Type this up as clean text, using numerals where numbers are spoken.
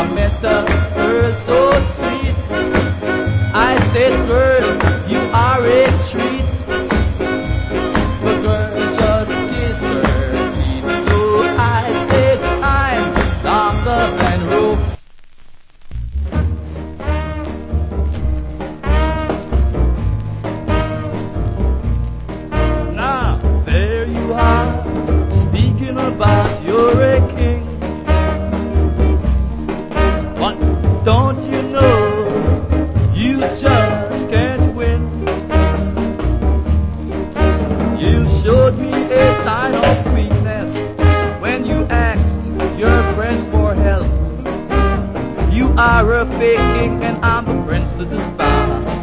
met a girl so sweet. I said, girl, you are a treat. The girl just kissed her teeth. So I said, I'm longer than rope. Now, there you are, speaking about you're a king. But don't you know, you just can't win. You showed me a sign of weakness when you asked your friends for help. You are a fake king and I'm the prince to the spy.